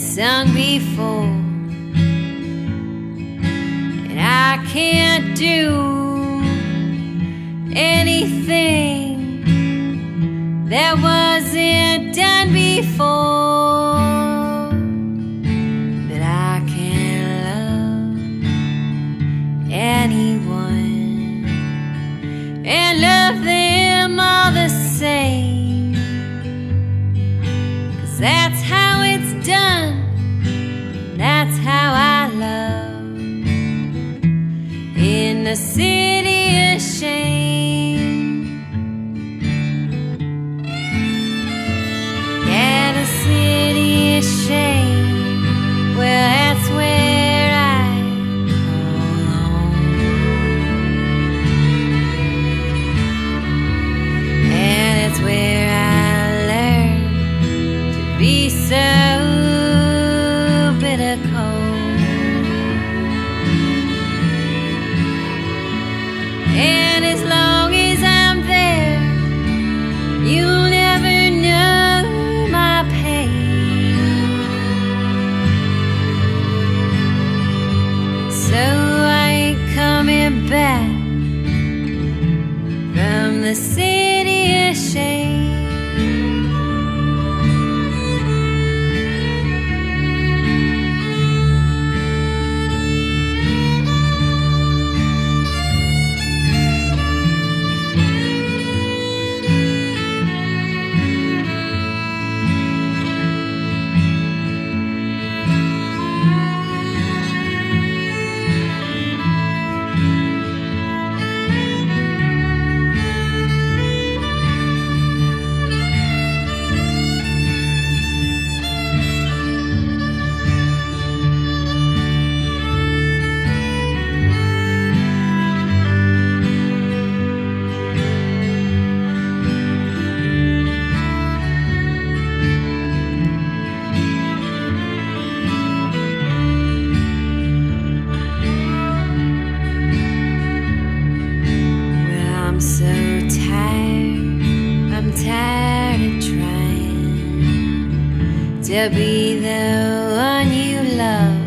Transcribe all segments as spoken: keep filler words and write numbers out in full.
sung before, and I can't do anything that wasn't done before, but I can love anyone and love them all the same, 'cause that's how it's done. That's how I love in the city of shame. Yeah, the city of shame. Well, that's where I belong. And it's where I learned to be so cold. And as long as I'm there, you'll never know my pain. So I ain't coming back from the city of shame. To be the one you love.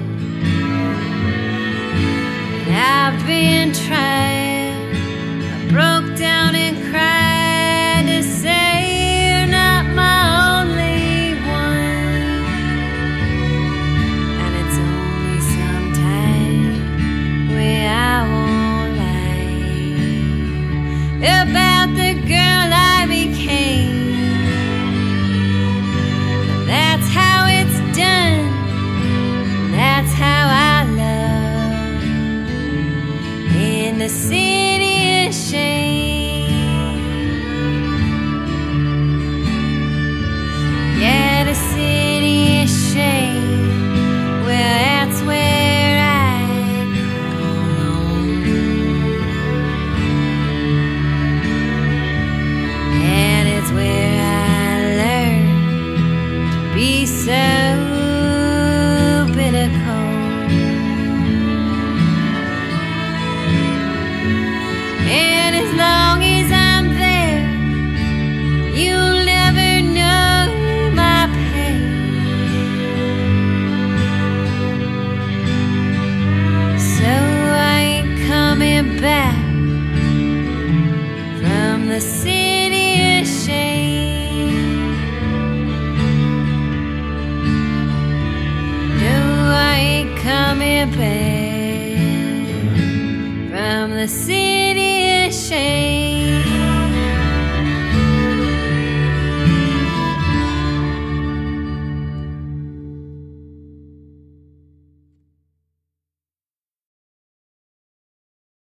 And I've been trying, I broke down and cried to say you're not my only one. And it's only sometime where I won't lie about the girl I became. That's how it's done. That's how I love in the city of shame. Yeah, the city of shame. Well, that's where I belong. And it's where I learned be so bitter cold. And as long as I'm there, you'll never know my pain. So I ain't coming back from the city of shame. Coming back from the city of shame.